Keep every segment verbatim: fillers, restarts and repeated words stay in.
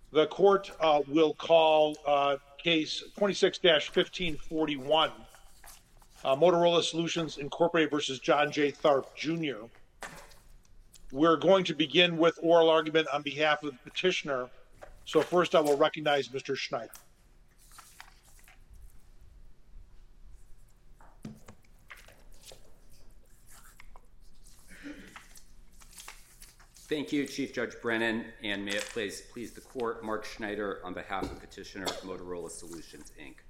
The court uh, will call uh, case twenty-six dash fifteen forty-one, uh, Motorola Solutions Incorporated versus John J. Tharp Junior We're going to begin with oral argument on behalf of the petitioner. So first I will recognize Mister Schneider. Thank you, Chief Judge Brennan, and may it please, please the court, Mark Schneider on behalf of petitioner Motorola Solutions, Incorporated.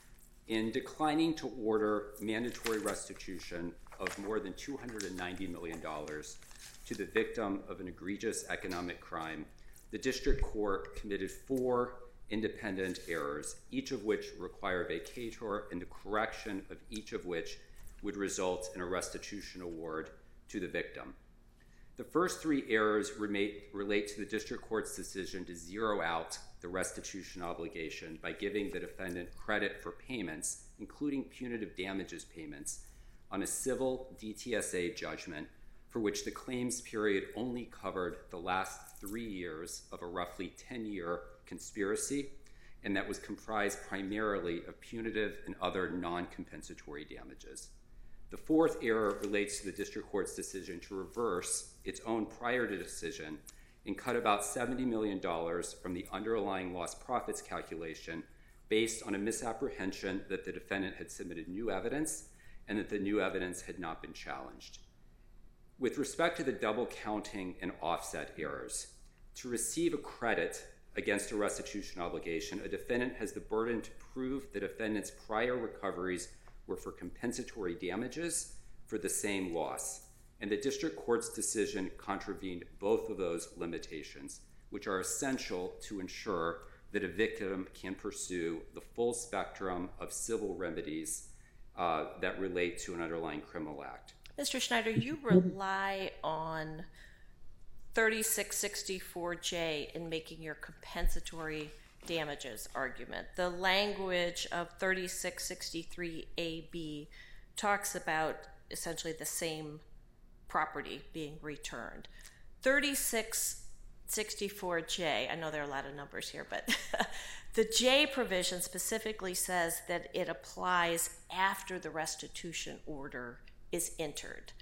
In declining to order mandatory restitution of more than two hundred ninety million dollars to the victim of an egregious economic crime, the district court committed four independent errors, each of which require vacatur and the correction of each of which would result in a restitution award to the victim. The first three errors relate, relate to the district court's decision to zero out the restitution obligation by giving the defendant credit for payments, including punitive damages payments, on a civil D T S A judgment for which the claims period only covered the last three years of a roughly ten-year conspiracy, and that was comprised primarily of punitive and other non-compensatory damages. The fourth error relates to the district court's decision to reverse its own prior decision and cut about seventy million dollars from the underlying lost profits calculation based on a misapprehension that the defendant had submitted new evidence and that the new evidence had not been challenged. With respect to the double counting and offset errors, to receive a credit against a restitution obligation, a defendant has the burden to prove the defendant's prior recoveries were for compensatory damages for the same loss. And the district court's decision contravened both of those limitations, which are essential to ensure that a victim can pursue the full spectrum of civil remedies uh, that relate to an underlying criminal act. Mister Schneider, you rely on thirty-six sixty-four J in making your compensatory damages argument. The language of thirty-six sixty-three A B talks about essentially the same property being returned. thirty-six sixty-four J, I know there are a lot of numbers here, but the J provision specifically says that it applies after the restitution order is entered.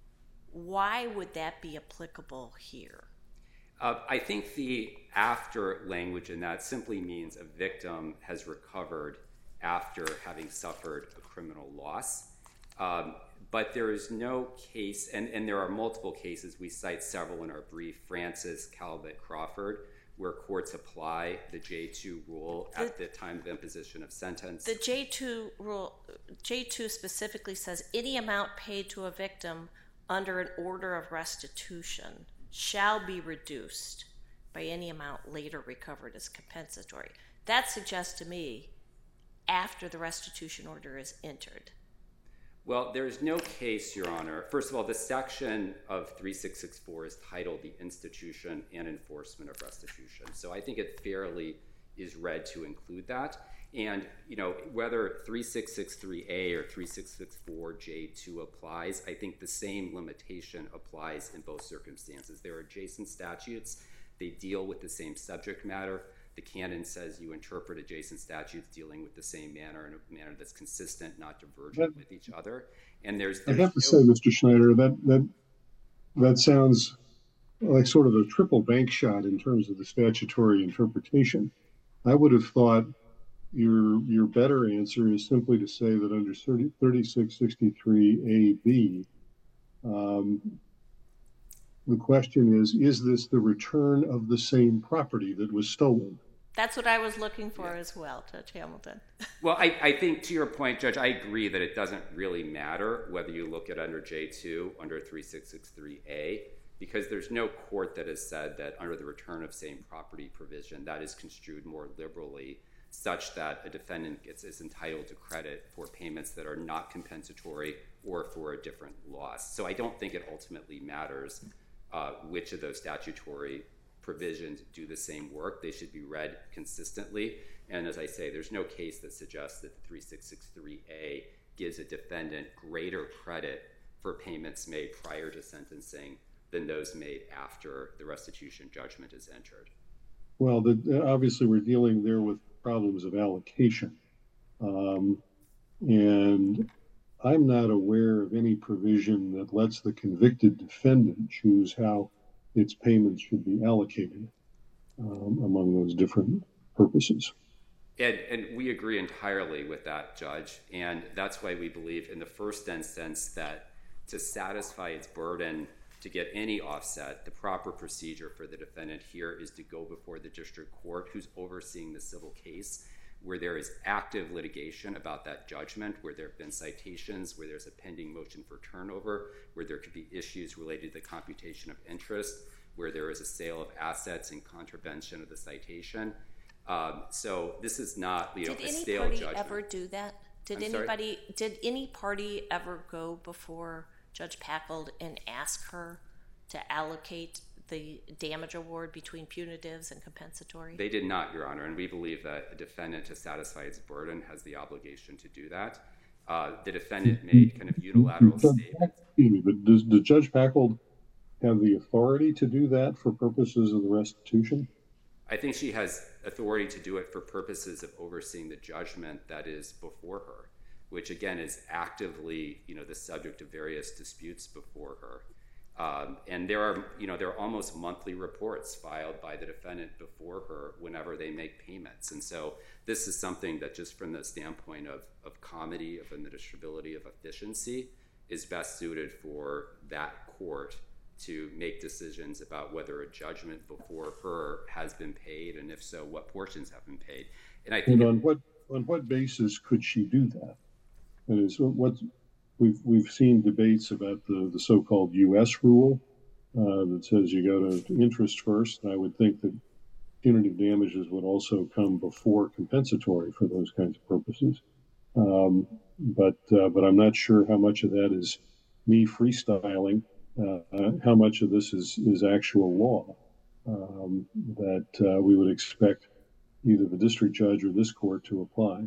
Why would that be applicable here? Uh, I think the after language in that simply means a victim has recovered after having suffered a criminal loss. Um, but there is no case, and, and there are multiple cases, we cite several in our brief, Francis, Calvert, Crawford, where courts apply the J two rule at the, the time of imposition of sentence. The J two rule, J two specifically says any amount paid to a victim under an order of restitution shall be reduced by any amount later recovered as compensatory. That suggests to me after the restitution order is entered. Well, there is no case, Your Honor. First of all, the section of thirty-six sixty-four is titled the Institution and Enforcement of Restitution. So I think it fairly is read to include that. And, you know, whether thirty-six sixty-three A or thirty-six sixty-four J two applies, I think the same limitation applies in both circumstances. There are adjacent statutes. They deal with the same subject matter. The canon says you interpret adjacent statutes dealing with the same manner in a manner that's consistent, not divergent that, with each other. And there's, there's I have to no... say, Mister Schneider, that that that sounds like sort of a triple bank shot in terms of the statutory interpretation. I would have thought your your better answer is simply to say that under thirty-six sixty-three A B, um, the question is, is this the return of the same property that was stolen? That's what I was looking for yeah. as well, Judge Hamilton. Well, I, I think to your point, Judge, I agree that it doesn't really matter whether you look at under J two, under thirty-six sixty-three A, because there's no court that has said that under the return of same property provision, that is construed more liberally, such that a defendant gets is entitled to credit for payments that are not compensatory or for a different loss. So I don't think it ultimately matters uh, which of those statutory provisions do the same work. They should be read consistently. And as I say, there's no case that suggests that the thirty-six sixty-three A gives a defendant greater credit for payments made prior to sentencing than those made after the restitution judgment is entered. Well, the, obviously we're dealing there with problems of allocation. Um, and I'm not aware of any provision that lets the convicted defendant choose how its payments should be allocated um, among those different purposes. And, and we agree entirely with that, Judge. And that's why we believe in the first instance that to satisfy its burden to get any offset, the proper procedure for the defendant here is to go before the district court who's overseeing the civil case, where there is active litigation about that judgment, where there have been citations, where there's a pending motion for turnover, where there could be issues related to the computation of interest, where there is a sale of assets in contravention of the citation. Um, so this is not, you know, did a any stale party judgment. ever do that? Did I'm anybody? sorry? Did any party ever go before Judge Packold and ask her to allocate the damage award between punitives and compensatory? They did not, Your Honor, and we believe that a defendant, to satisfy its burden, has the obligation to do that. Uh, the defendant made kind of unilateral statements. Excuse me, but does, does Judge Packold have the authority to do that for purposes of the restitution? I think she has authority to do it for purposes of overseeing the judgment that is before her, which again is actively, you know, the subject of various disputes before her. Um, and there are, you know, there are almost monthly reports filed by the defendant before her whenever they make payments. And so this is something that, just from the standpoint of, of comedy, of administrability, of efficiency, is best suited for that court to make decisions about whether a judgment before her has been paid, and if so, what portions have been paid. And I think and on what on what basis could she do that? That is, what we've we've seen debates about the, the so-called U S rule uh, that says you go to interest first. And I would think that punitive damages would also come before compensatory for those kinds of purposes. Um, but uh, but I'm not sure how much of that is me freestyling. Uh, how much of this is, is actual law um, that uh, we would expect either the district judge or this court to apply?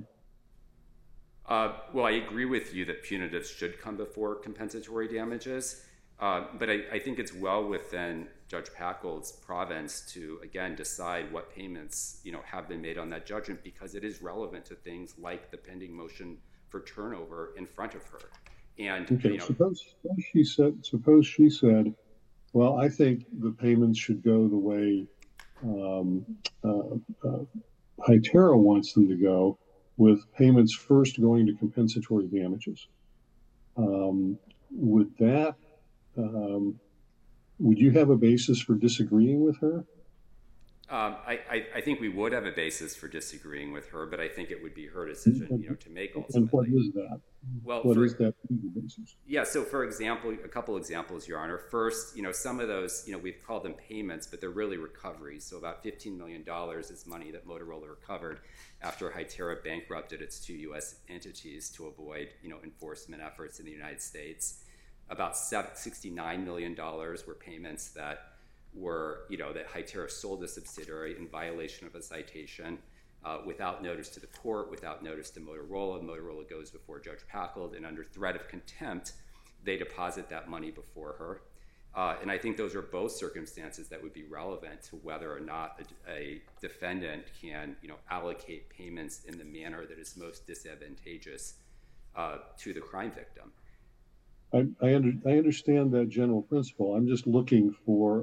Uh, well, I agree with you that punitives should come before compensatory damages, uh, but I, I think it's well within Judge Packold's province to, again, decide what payments, you know, have been made on that judgment, because it is relevant to things like the pending motion for turnover in front of her. And, okay, you know, suppose, suppose she said, suppose she said, well, I think the payments should go the way um, uh, uh, Hytera wants them to go, with payments first going to compensatory damages. Um, would that, um, would you have a basis for disagreeing with her? Um, I, I, I think we would have a basis for disagreeing with her, but I think it would be her decision, you know, to make ultimately. And what is that? Well, what for, is that basis? Yeah, so for example, a couple examples, Your Honor. First, you know, some of those, you know, we've called them payments, but they're really recoveries. So about fifteen million dollars is money that Motorola recovered after Hytera bankrupted its two U S entities to avoid, you know, enforcement efforts in the United States. About sixty-nine million dollars were payments that were, you know, that Hytera sold a subsidiary in violation of a citation uh, without notice to the court, without notice to Motorola. Motorola goes before Judge Packold, and under threat of contempt, they deposit that money before her. Uh, and I think those are both circumstances that would be relevant to whether or not a, a defendant can, you know, allocate payments in the manner that is most disadvantageous uh, to the crime victim. I, I, under, I understand that general principle. I'm just looking for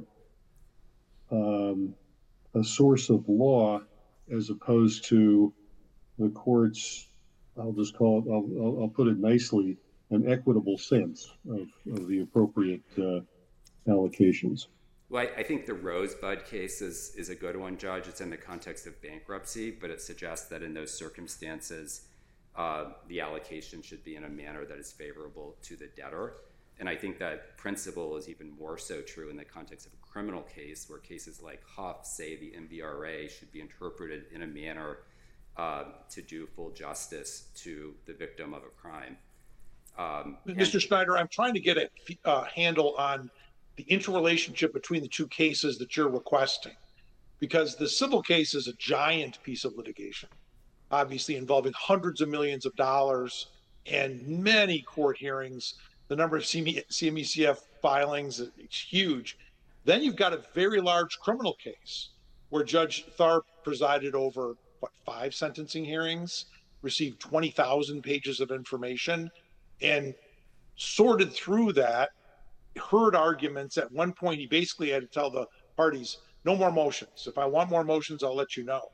um, a source of law as opposed to the court's, I'll just call it, I'll, I'll, I'll put it nicely, an equitable sense of, of the appropriate uh, allocations. Well, I, I think the Rosebud case is, is a good one, Judge. It's in the context of bankruptcy, but it suggests that in those circumstances, uh, the allocation should be in a manner that is favorable to the debtor. And I think that principle is even more so true in the context of a criminal case, where cases like Huff say the M V R A should be interpreted in a manner uh, to do full justice to the victim of a crime. Um, Mister Schneider, I'm trying to get a uh, handle on the interrelationship between the two cases that you're requesting, because the civil case is a giant piece of litigation, obviously involving hundreds of millions of dollars and many court hearings. The number of C M E C F filings is huge. Then you've got a very large criminal case where Judge Tharp presided over, what, five sentencing hearings, received twenty thousand pages of information, and sorted through that, heard arguments. At one point, he basically had to tell the parties, no more motions. If I want more motions, I'll let you know.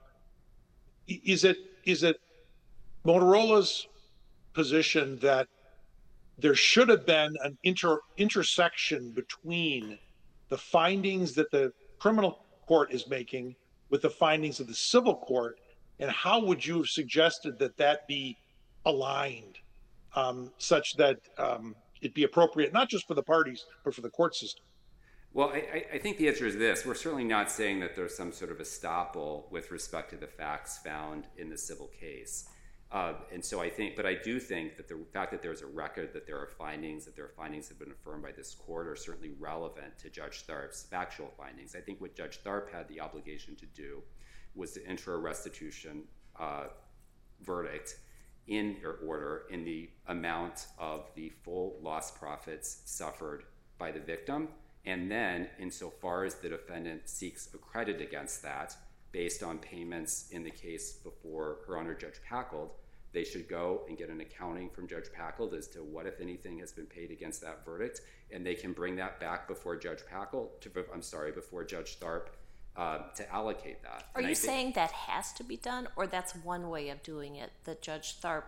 Is it is it Motorola's position that there should have been an inter, intersection between the findings that the criminal court is making with the findings of the civil court, and how would you have suggested that that be aligned um, such that um, it be appropriate not just for the parties but for the court system? Well, I, I think the answer is this. We're certainly not saying that there's some sort of estoppel with respect to the facts found in the civil case. Uh, and so I think, but I do think that the fact that there's a record, that there are findings, that there are findings that have been affirmed by this court are certainly relevant to Judge Tharp's factual findings. I think what Judge Tharp had the obligation to do was to enter a restitution uh, verdict in or order in the amount of the full lost profits suffered by the victim. And then, insofar as the defendant seeks a credit against that, based on payments in the case before Her Honor Judge Packold, they should go and get an accounting from Judge Packold as to what, if anything, has been paid against that verdict, and they can bring that back before Judge Packold, to, I'm sorry, before Judge Tharp, uh, to allocate that. Are and you think, saying that has to be done, or that's one way of doing it, that Judge Tharp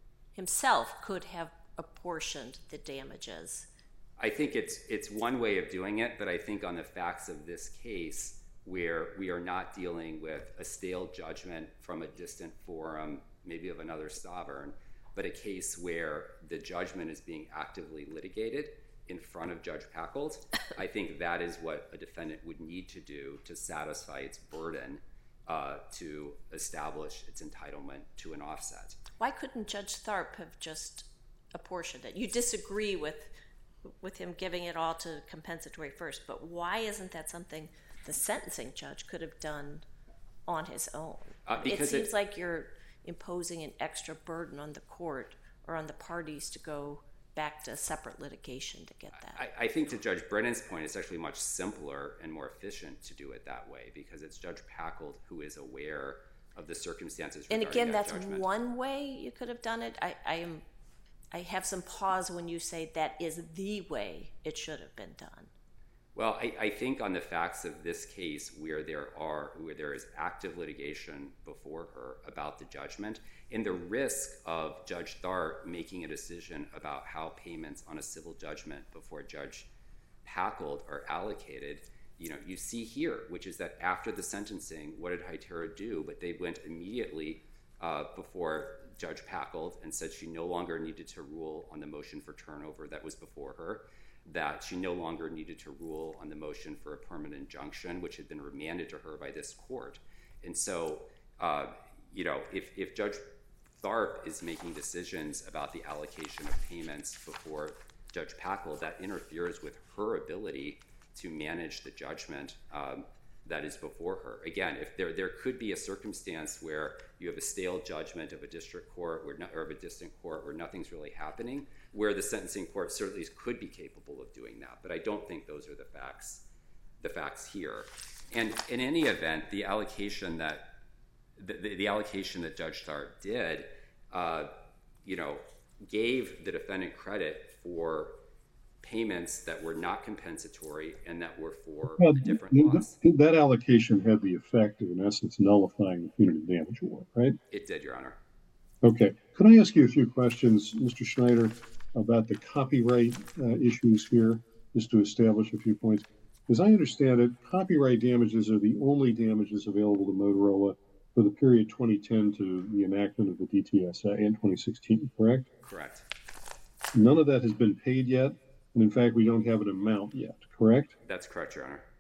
himself could have apportioned the damages? I think it's it's one way of doing it, but I think on the facts of this case, where we are not dealing with a stale judgment from a distant forum, maybe of another sovereign, but a case where the judgment is being actively litigated in front of Judge Packold, I think that is what a defendant would need to do to satisfy its burden uh, to establish its entitlement to an offset. Why couldn't Judge Tharp have just apportioned it? You disagree with with him giving it all to compensatory first, but why isn't that something the sentencing judge could have done on his own? Uh, it seems it, like you're imposing an extra burden on the court or on the parties to go back to separate litigation to get that. I, I think to Judge Brennan's point, it's actually much simpler and more efficient to do it that way, because it's Judge Packold who is aware of the circumstances regarding and again, that that's judgment. One way you could have done it. I, I am I have some pause when you say that is the way it should have been done. Well, I, I think on the facts of this case, where there are where there is active litigation before her about the judgment, and the risk of Judge Tharp making a decision about how payments on a civil judgment before Judge Packold are allocated, you know, you see here, which is that after the sentencing, what did Hytera do? But they went immediately uh, before Judge Packold and said she no longer needed to rule on the motion for turnover that was before her, that she no longer needed to rule on the motion for a permanent injunction, which had been remanded to her by this court. And so, uh, you know, if, if Judge Tharp is making decisions about the allocation of payments before Judge Packold, that interferes with her ability to manage the judgment um, that is before her. Again, if there there could be a circumstance where you have a stale judgment of a district court where no, or of a distant court where nothing's really happening, where the sentencing court certainly could be capable of doing that. But I don't think those are the facts, the facts here. And in any event, the allocation that the, the, the allocation that Judge Tharp did, uh, you know, gave the defendant credit for payments that were not compensatory and that were for well, a different th- loss. Th- that allocation had the effect of, in essence, nullifying the punitive damage award, right? It did, Your Honor. Okay. Could I ask you a few questions, Mister Schneider, about the copyright uh, issues here, just to establish a few points? As I understand it, copyright damages are the only damages available to Motorola for the period twenty ten to the enactment of the D T S A in twenty sixteen, correct? Correct. None of that has been paid yet. And in fact, we don't have an amount yet, correct? That's correct, Your Honor.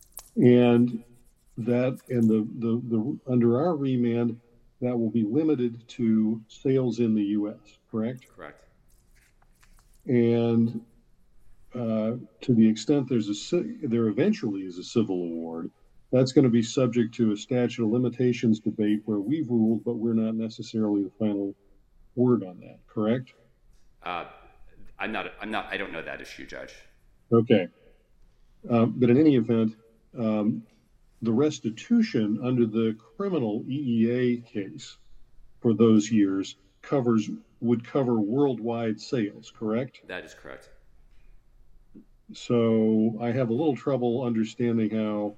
And that, and the, the, the under our remand, that will be limited to sales in the U S, correct? Correct. And uh, to the extent there's a there eventually is a civil award, that's going to be subject to a statute of limitations debate where we've ruled, but we're not necessarily the final word on that, correct? Uh, I'm not. I'm not. I don't know that issue, Judge. Okay, um, but in any event, um, the restitution under the criminal E E A case for those years covers would cover worldwide sales, correct? That is correct. So I have a little trouble understanding how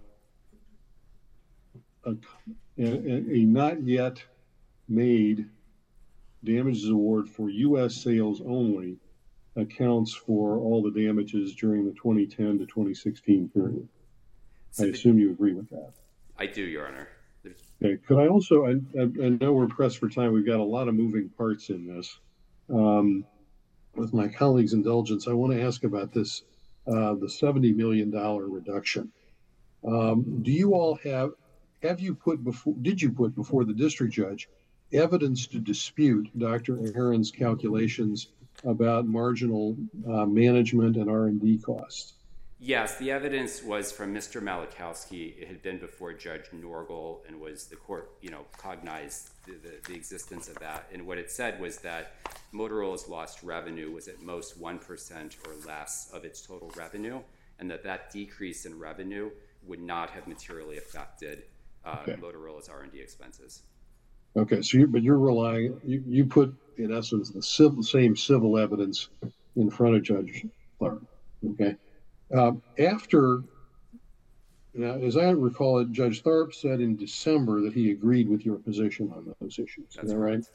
a, a, a not yet made damages award for U S sales only accounts for all the damages during the twenty ten to twenty sixteen period. So I the, assume you agree with that. I do, Your Honor. There's... Okay. Could I also, I, I know we're pressed for time. We've got a lot of moving parts in this. Um, with my colleagues' indulgence, I want to ask about this, uh, the seventy million dollars reduction. Um, do you all have, have you put before, did you put before the district judge evidence to dispute Doctor Aaron's calculations about marginal uh, management and R and D costs? Yes, the evidence was from Mister Malachowski. It had been before Judge Norgal, and was the court, you know, cognized the, the, the existence of that. And what it said was that Motorola's lost revenue was at most one percent or less of its total revenue, and that that decrease in revenue would not have materially affected uh, okay. Motorola's R and D expenses. Okay, so you, but you're relying, you, you put, in essence, the civil, same civil evidence in front of Judge Tharp, okay? Um, after, now, as I recall it, Judge Tharp said in December that he agreed with your position on those issues. That's is that right. right?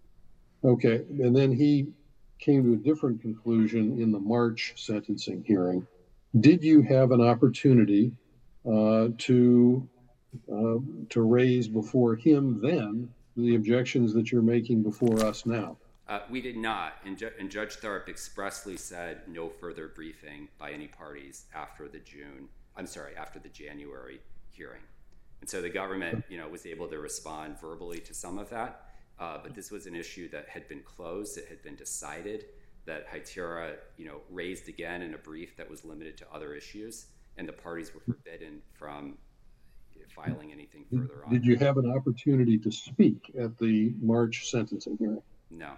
Okay, and then he came to a different conclusion in the March sentencing hearing. Did you have an opportunity uh, to uh, to raise before him then the objections that you're making before us now? Uh, we did not, and, Ju- and Judge Tharp expressly said no further briefing by any parties after the June, I'm sorry, after the January hearing. And so the government, you know, was able to respond verbally to some of that, uh, but this was an issue that had been closed, it had been decided, that Hytera, you know, raised again in a brief that was limited to other issues, and the parties were forbidden from filing anything further on. Did you have an opportunity to speak at the March sentencing hearing? No.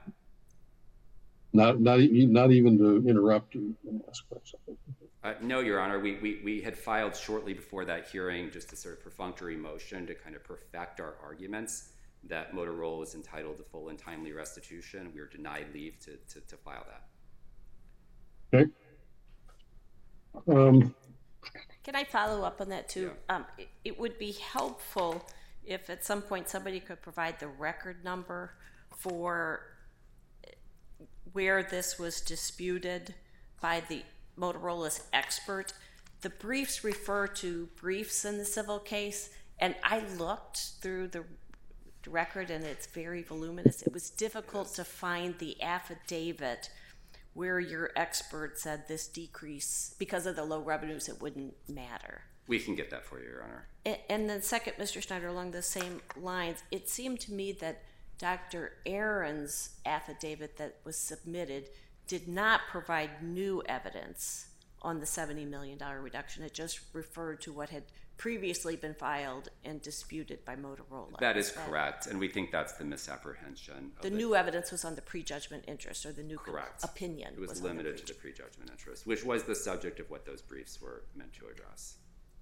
Not not not even to interrupt you and ask something. Uh, no, Your Honor. We, we we had filed shortly before that hearing just a sort of perfunctory motion to kind of perfect our arguments that Motorola was entitled to full and timely restitution. We were denied leave to to, to file that. Okay. Um, Can I follow up on that too? Yeah. Um, it, it would be helpful if at some point somebody could provide the record number for where this was disputed by the Motorola's expert. The briefs refer to briefs in the civil case, and I looked through the record, and it's very voluminous. It was difficult to find the affidavit where your expert said this decrease, because of the low revenues, it wouldn't matter. We can get that for you, Your Honor. And, and then second, Mister Schneider, along the same lines, it seemed to me that Doctor Aaron's affidavit that was submitted did not provide new evidence on the seventy million dollars reduction. It just referred to what had previously been filed and disputed by Motorola. That is correct, and we think that's the misapprehension. The new evidence was on the prejudgment interest, or the new correct. opinion. It was, was limited to the prejudgment interest, which was the subject of what those briefs were meant to address.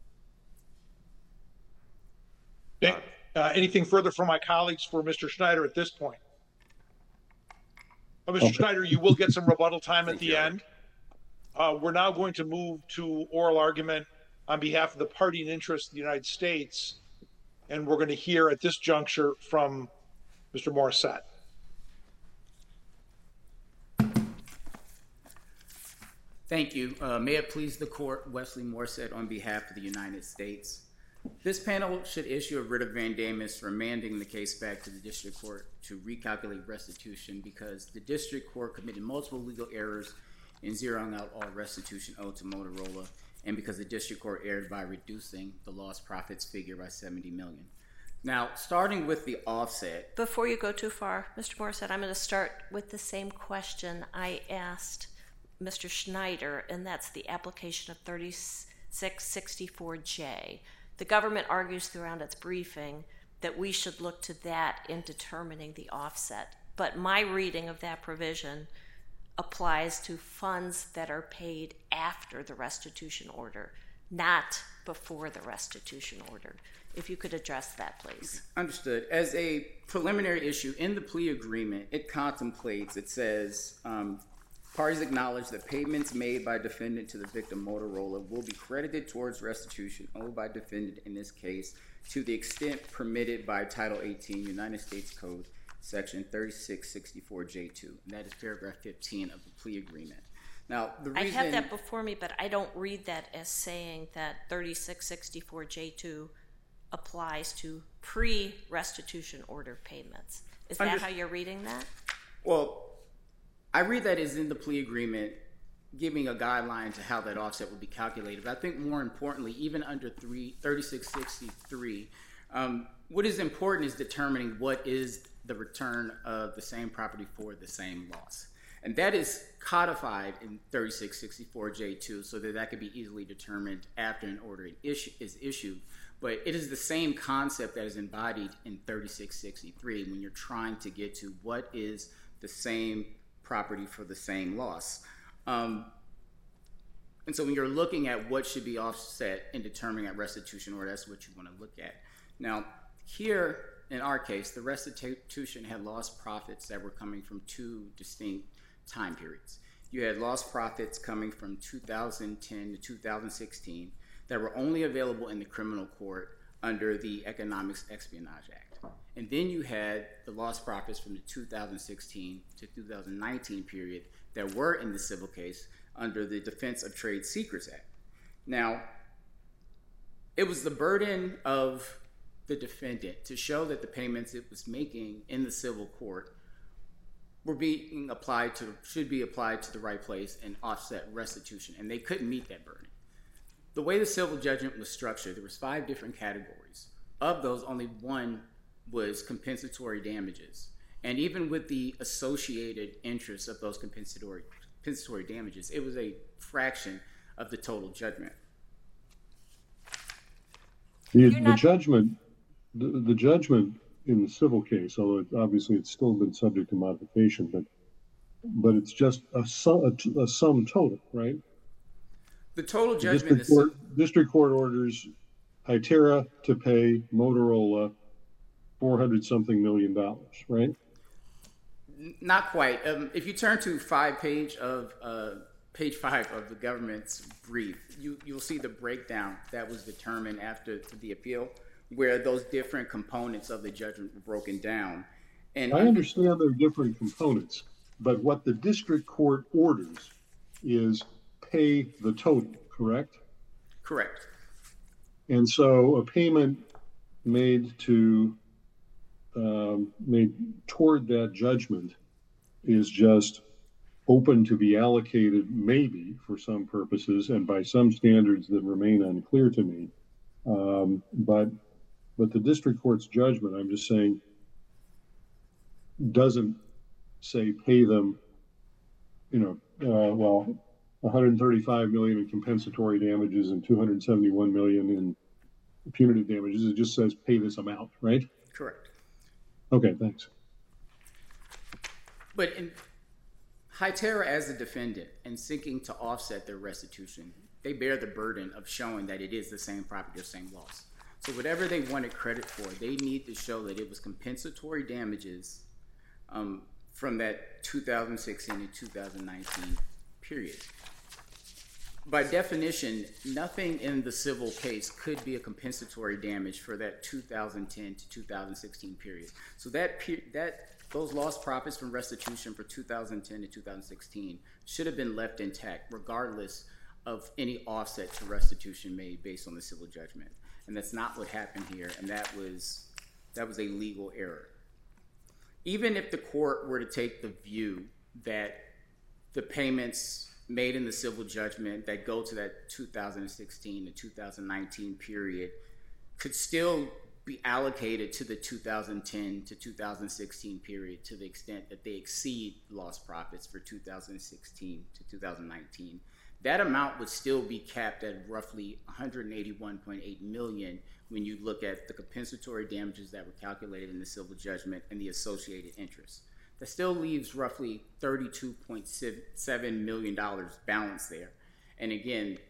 Okay. Uh, anything further from my colleagues for Mister Schneider at this point? Well, Mister Okay. Schneider, you will get some rebuttal time at the you. end. Uh, we're now going to move to oral argument on behalf of the party in interest of the United States, and we're going to hear at this juncture from Mister Morissette. Thank you. Uh, may it please the court, Wesley Morissette on behalf of the United States. This panel should issue a writ of mandamus remanding the case back to the district court to recalculate restitution because the district court committed multiple legal errors in zeroing out all restitution owed to Motorola, and because the district court erred by reducing the lost profits figure by seventy million dollars. Now, starting with the offset. Before you go too far, Mister Morissette, I'm going to start with the same question I asked Mister Schneider, and that's the application of thirty-six sixty-four J. The government argues throughout its briefing that we should look to that in determining the offset. But my reading of that provision applies to funds that are paid after the restitution order, not before the restitution order. If you could address that, please. Understood. As a preliminary issue in the plea agreement, it contemplates, it says, um, parties acknowledge that payments made by defendant to the victim Motorola will be credited towards restitution owed by defendant in this case to the extent permitted by Title eighteen United States Code, Section thirty-six sixty-four J two, and that is paragraph fifteen of the plea agreement. Now, the reason I have that before me, but I don't read that as saying that thirty-six sixty-four J two applies to pre-restitution order payments. Is that Under- how you're reading that? Well, I read that as in the plea agreement, giving a guideline to how that offset would be calculated. But I think more importantly, even under thirty-six sixty-three, um, what is important is determining what is the return of the same property for the same loss. And that is codified in thirty-six sixty-four J two so that that could be easily determined after an order is issued. But it is the same concept that is embodied in thirty-six sixty-three when you're trying to get to what is the same property for the same loss. Um, and so when you're looking at what should be offset in determining that restitution order, that's what you want to look at. Now, here in our case, the restitution had lost profits that were coming from two distinct time periods. You had lost profits coming from two thousand ten to two thousand sixteen that were only available in the criminal court under the Economics Espionage Act. And then you had the lost profits from the two thousand sixteen to two thousand nineteen period that were in the civil case under the Defense of Trade Secrets Act. Now, it was the burden of the defendant to show that the payments it was making in the civil court were being applied to, should be applied to the right place and offset restitution, and they couldn't meet that burden. The way the civil judgment was structured, there was five different categories. Of those, only one was compensatory damages. And even with the associated interest of those compensatory, compensatory damages, it was a fraction of the total judgment. The, the judgment, the, the judgment in the civil case, although it, obviously it's still been subject to modification, but but it's just a sum, a, a sum total, right? The total judgment district is court, district court orders Hytera to pay Motorola four hundred something million dollars, right? Not quite. Um, if you turn to five page of uh, page five of the government's brief, you you'll see the breakdown that was determined after the appeal, where those different components of the judgment were broken down. And I understand there are different components, but what the district court orders is pay the total, correct? Correct. And so a payment made to um, made toward that judgment is just open to be allocated, maybe for some purposes and by some standards that remain unclear to me. Um, but but the district court's judgment, I'm just saying, doesn't say pay them, you know, uh, well, one hundred thirty-five million dollars in compensatory damages and two hundred seventy-one million dollars in punitive damages. It just says pay this amount, right? Correct. Okay, thanks. But in Hytera, as a defendant and seeking to offset their restitution, they bear the burden of showing that it is the same property or same loss. So whatever they wanted credit for, they need to show that it was compensatory damages um, from that two thousand sixteen and two thousand nineteen period. By definition, nothing in the civil case could be a compensatory damage for that two thousand ten to two thousand sixteen period. So that that those lost profits from restitution for two thousand ten to two thousand sixteen should have been left intact, regardless of any offset to restitution made based on the civil judgment. And that's not what happened here, and that was that was a legal error. Even if the court were to take the view that the payments made in the civil judgment that go to that two thousand sixteen to two thousand nineteen period could still be allocated to the two thousand ten to two thousand sixteen period to the extent that they exceed lost profits for two thousand sixteen to two thousand nineteen, that amount would still be capped at roughly one hundred eighty-one point eight million dollars when you look at the compensatory damages that were calculated in the civil judgment and the associated interest. That still leaves roughly thirty-two point seven million dollars balance there. And again,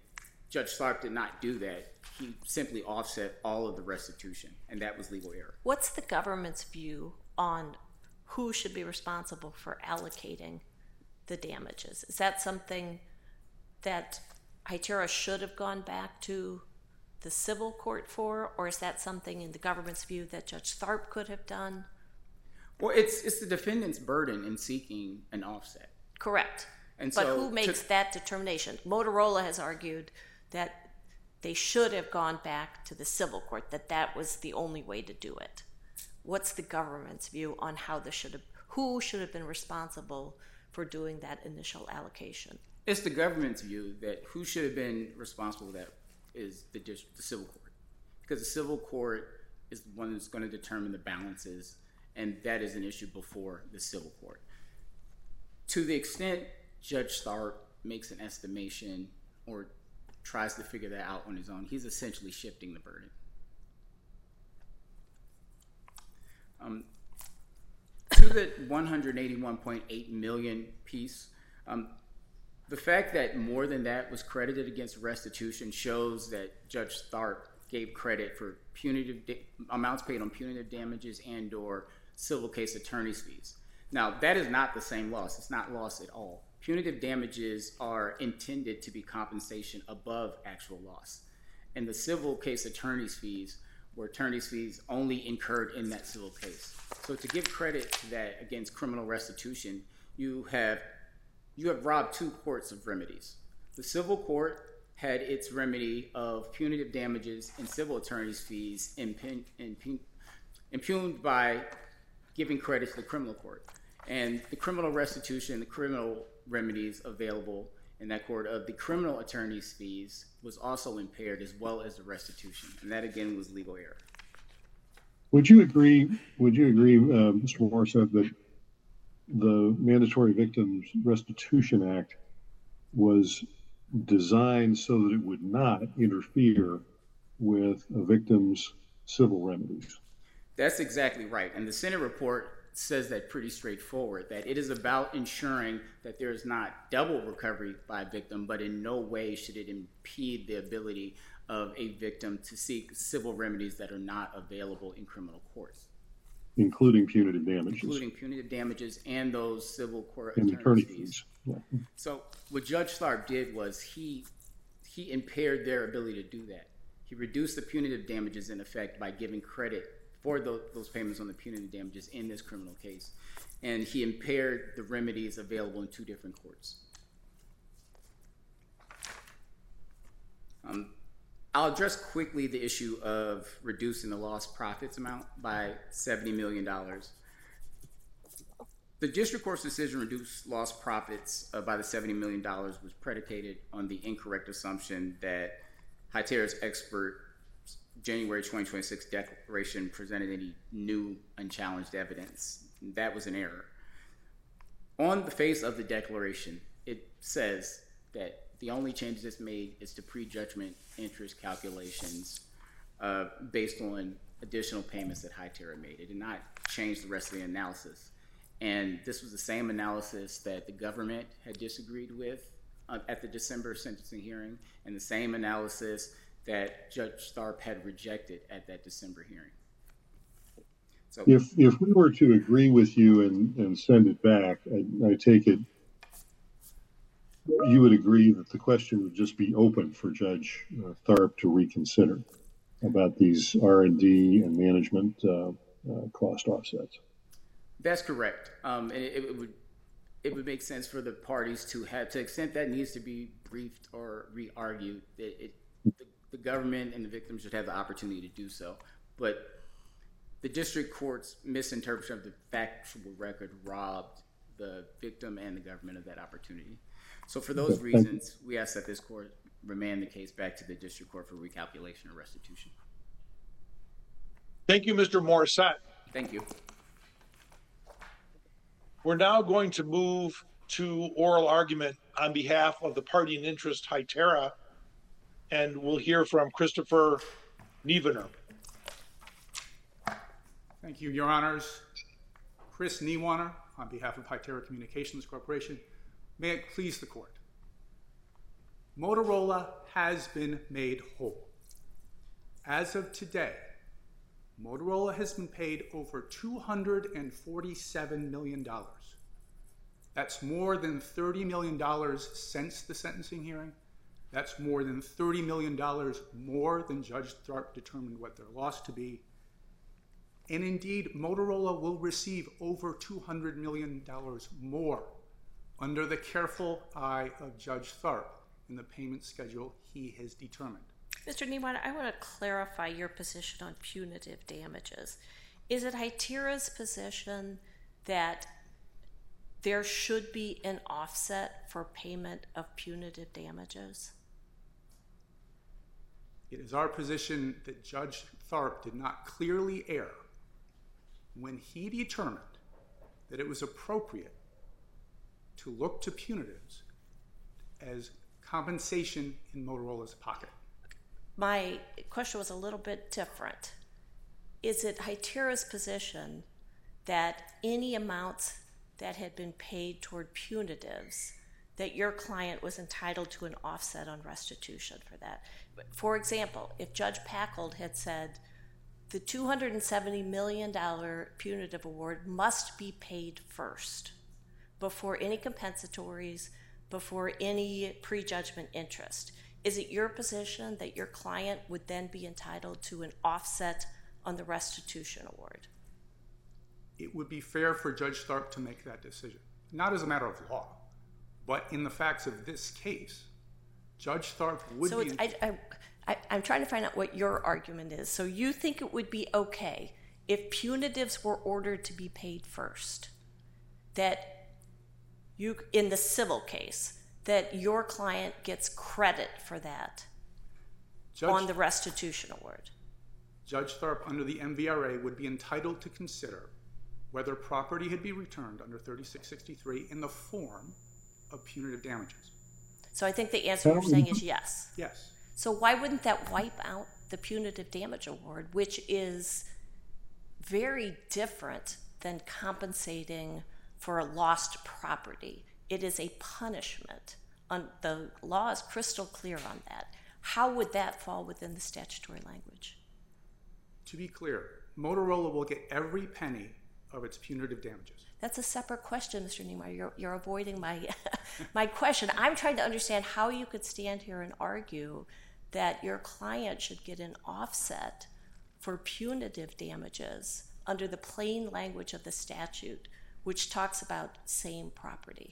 Judge Tharp did not do that. He simply offset all of the restitution, and that was legal error. What's the government's view on who should be responsible for allocating the damages? Is that something that Hytera should have gone back to the civil court for, or is that something in the government's view that Judge Tharp could have done? Well, it's it's the defendant's burden in seeking an offset. Correct. And but so who makes to, that determination? Motorola has argued that they should have gone back to the civil court, that that was the only way to do it. What's the government's view on how this should have, who should have been responsible for doing that initial allocation? It's the government's view that who should have been responsible for that is the, the civil court. Because the civil court is the one that's going to determine the balances, and that is an issue before the civil court. To the extent Judge Tharp makes an estimation or tries to figure that out on his own, he's essentially shifting the burden. Um, to the one hundred eighty-one point eight million dollars piece, um, the fact that more than that was credited against restitution shows that Judge Tharp gave credit for punitive da- amounts paid on punitive damages and or civil case attorney's fees. Now, that is not the same loss. It's not loss at all. Punitive damages are intended to be compensation above actual loss. And the civil case attorney's fees were attorney's fees only incurred in that civil case. So to give credit to that against criminal restitution, you have you have robbed two courts of remedies. The civil court had its remedy of punitive damages and civil attorney's fees impugn, impugn, impugned by giving credit to the criminal court. And the criminal restitution, the criminal remedies available in that court of the criminal attorney's fees was also impaired, as well as the restitution. And that, again, was legal error. Would you agree, would you agree, uh, Mister Morissette, that the Mandatory Victims Restitution Act was designed so that it would not interfere with a victim's civil remedies? That's exactly right. And the Senate report says that pretty straightforward, that it is about ensuring that there is not double recovery by a victim, but in no way should it impede the ability of a victim to seek civil remedies that are not available in criminal courts. Including punitive damages. Including punitive damages and those civil court and attorney fees. fees. Yeah. So what Judge Tharp did was he he impaired their ability to do that. He reduced the punitive damages in effect by giving credit for those, those payments on the punitive damages in this criminal case. And he impaired the remedies available in two different courts. Um, I'll address quickly the issue of reducing the lost profits amount by seventy million dollars. The district court's decision to reduce lost profits uh, by the seventy million dollars was predicated on the incorrect assumption that Hytera's expert January twenty twenty-six declaration presented any new unchallenged evidence. That was an error. On the face of the declaration, it says that the only changes it's made is to prejudgment interest calculations uh, based on additional payments that Hytera made. It did not change the rest of the analysis. And this was the same analysis that the government had disagreed with uh, at the December sentencing hearing, and the same analysis that Judge Tharp had rejected at that December hearing. So, if if we were to agree with you and, and send it back, I, I take it you would agree that the question would just be open for Judge uh, Tharp to reconsider about these R and D and management uh, uh, cost offsets. That's correct. Um, and it, it would it would make sense for the parties to have, to the extent that needs to be briefed or re-argued, it, it, the, the government and the victims should have the opportunity to do so. But the district court's misinterpretation of the factual record robbed the victim and the government of that opportunity. So for those reasons, we ask that this court remand the case back to the district court for recalculation or restitution. Thank you, Mister Morissette. Thank you. We're now going to move to oral argument on behalf of the party in interest, Hytera, and we'll hear from Christopher Niewener. Thank you, Your Honors. Chris Niewener on behalf of Hytera Communications Corporation. May it please the court. Motorola has been made whole. As of today, Motorola has been paid over two hundred forty-seven million dollars. That's more than thirty million dollars since the sentencing hearing. That's more than thirty million dollars more than Judge Tharp determined what their loss to be. And indeed, Motorola will receive over two hundred million dollars more under the careful eye of Judge Tharp in the payment schedule he has determined. Mister Niemeyer, I want to clarify your position on punitive damages. Is it Hytera's position that there should be an offset for payment of punitive damages? It is our position that Judge Tharp did not clearly err when he determined that it was appropriate to look to punitives as compensation in Motorola's pocket. My question was a little bit different. Is it Hytera's position that any amounts that had been paid toward punitives, that your client was entitled to an offset on restitution for that? For example, if Judge Packold had said the two hundred seventy million dollars punitive award must be paid first before any compensatories, before any prejudgment interest, is it your position that your client would then be entitled to an offset on the restitution award? It would be fair for Judge Tharp to make that decision, not as a matter of law, but in the facts of this case, Judge Tharp would so be... So I, I, I, I'm trying to find out what your argument is. So you think it would be okay if punitives were ordered to be paid first, that you, in the civil case, that your client gets credit for that Judge, on the restitution award? Judge Tharp, under the M V R A, would be entitled to consider whether property had been returned under thirty-six sixty-three in the form of punitive damages. So I think the answer you're saying is yes. Yes. So why wouldn't that wipe out the punitive damage award, which is very different than compensating for a lost property? It is a punishment. On, the law is crystal clear on that. How would that fall within the statutory language? To be clear, Motorola will get every penny of its punitive damages. That's a separate question, Mister Niemeyer. You're, you're avoiding my, my question. I'm trying to understand how you could stand here and argue that your client should get an offset for punitive damages under the plain language of the statute, which talks about same property.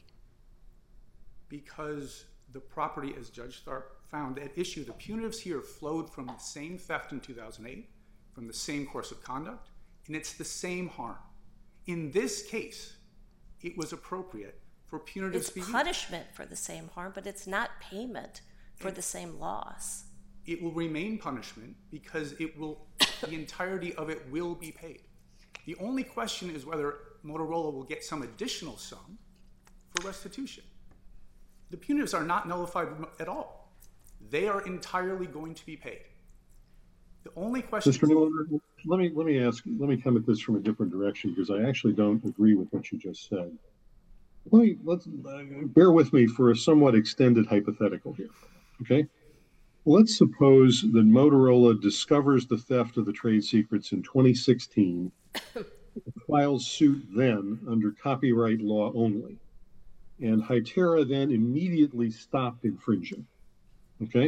Because the property, as Judge Tharp found at issue, the punitives here flowed from the same theft in two thousand eight, from the same course of conduct, and it's the same harm. In this case, it was appropriate for punitives it's to be... It's punishment for the same harm, but it's not payment for and the same loss. It will remain punishment because it will, the entirety of it will be paid. The only question is whether Motorola will get some additional sum for restitution. The punitives are not nullified at all. They are entirely going to be paid. The only question... Mister Miller, let me, let me ask, let me come at this from a different direction because I actually don't agree with what you just said. Let me, let's, uh, bear with me for a somewhat extended hypothetical here, okay? Let's suppose that Motorola discovers the theft of the trade secrets in twenty sixteen, files suit then under copyright law only, and Hytera then immediately stopped infringing, okay?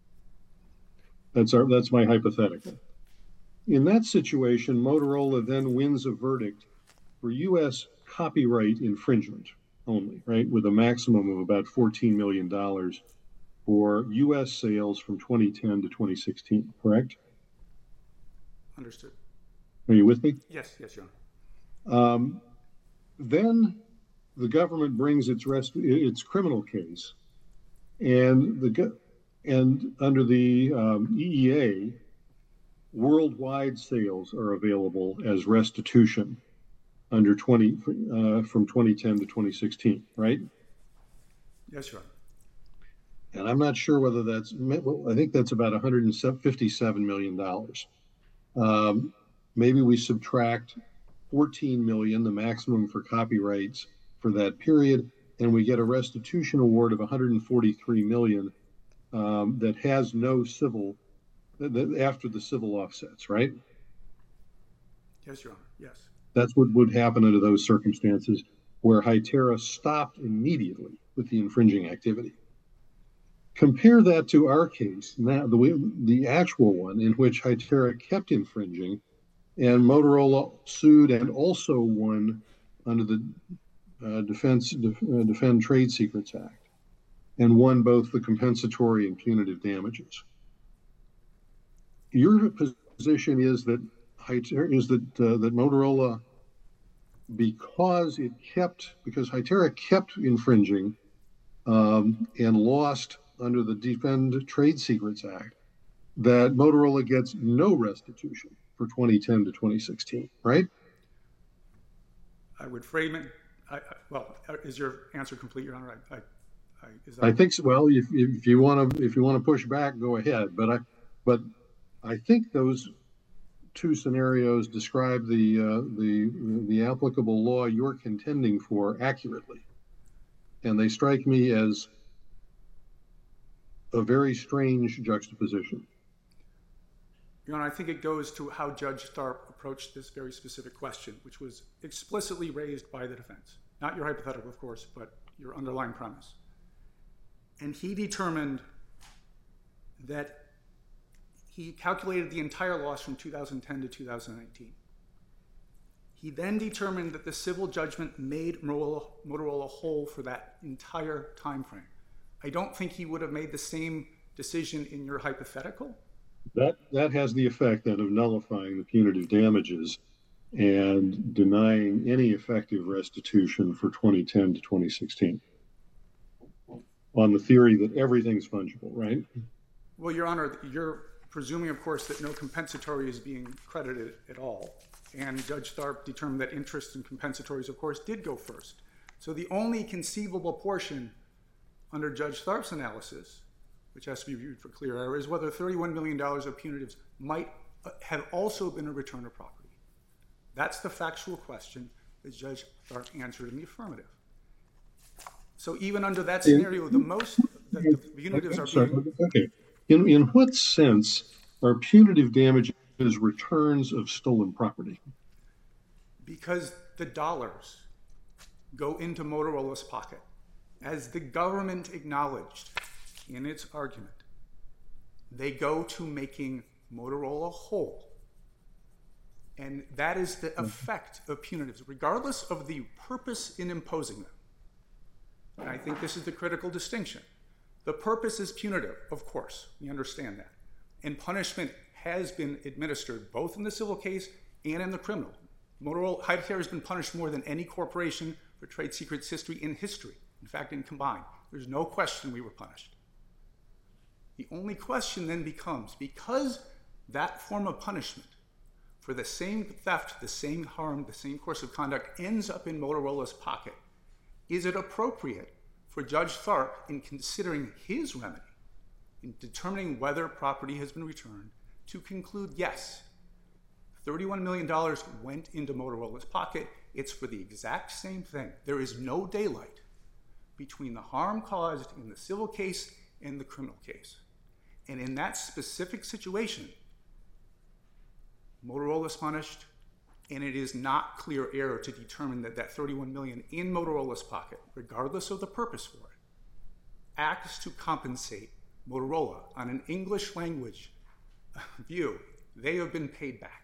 That's our, that's my hypothetical. In that situation, Motorola then wins a verdict for U S copyright infringement only, right, with a maximum of about fourteen million dollars for U S sales from twenty ten to twenty sixteen, correct? Understood. Are you with me? Yes, yes, Your Honor. Um, then the government brings its rest, its criminal case, and the and under the um, E E A, worldwide sales are available as restitution under twenty uh, from twenty ten to twenty sixteen, right? Yes, Your Honor. And I'm not sure whether that's, well, I think that's about one hundred fifty-seven million dollars. Um, maybe we subtract fourteen million dollars, the maximum for copyrights for that period, and we get a restitution award of one hundred forty-three million dollars um, that has no civil, that, that after the civil offsets, right? Yes, Your Honor, yes. That's what would happen under those circumstances where Hytera stopped immediately with the infringing activity. Compare that to our case, now the, the actual one in which Hytera kept infringing and Motorola sued and also won under the uh, Defense uh, Defend Trade Secrets Act and won both the compensatory and punitive damages. Your position is that Hytera, is that uh, that Motorola, because it kept because Hytera kept infringing um, and lost under the Defend Trade Secrets Act, that Motorola gets no restitution for twenty ten to twenty sixteen, right? I would frame it. I, I, well, is your answer complete, Your Honor? I, I, I, is that I think so. Well, if, if you want to if you want to push back, go ahead. But I but I think those two scenarios describe the uh, the the applicable law you're contending for accurately, and they strike me as a very strange juxtaposition. Your Honor, I think it goes to how Judge Tharp approached this very specific question, which was explicitly raised by the defense. Not your hypothetical, of course, but your underlying premise. And he determined that he calculated the entire loss from two thousand ten to two thousand nineteen. He then determined that the civil judgment made Motorola, Motorola whole for that entire time frame. I don't think he would have made the same decision in your hypothetical. That that has the effect then of nullifying the punitive damages and denying any effective restitution for twenty ten to twenty sixteen on the theory that everything's fungible, right? Well, Your Honor, you're presuming, of course, that no compensatory is being credited at all. And Judge Tharp determined that interest and compensatories, of course, did go first. So the only conceivable portion under Judge Tharp's analysis, which has to be viewed for clear error, is whether thirty-one million dollars of punitives might have also been a return of property. That's the factual question that Judge Tharp answered in the affirmative. So even under that scenario, the most that the punitives are being... Okay. In, in what sense are punitive damages returns of stolen property? Because the dollars go into Motorola's pocket. As the government acknowledged in its argument, they go to making Motorola whole. And that is the effect of punitives, regardless of the purpose in imposing them. And I think this is the critical distinction. The purpose is punitive, of course. We understand that. And punishment has been administered both in the civil case and in the criminal. Motorola Hytera has been punished more than any corporation for trade secrets history in history. In fact, in combined, there's no question we were punished. The only question then becomes, because that form of punishment for the same theft, the same harm, the same course of conduct ends up in Motorola's pocket, is it appropriate for Judge Tharp, in considering his remedy, in determining whether property has been returned, to conclude, yes, thirty-one million dollars went into Motorola's pocket. It's for the exact same thing. There is no daylight between the harm caused in the civil case and the criminal case. And in that specific situation, Motorola is punished, and it is not clear error to determine that that thirty-one million dollars in Motorola's pocket, regardless of the purpose for it, acts to compensate Motorola on an English language view. They have been paid back.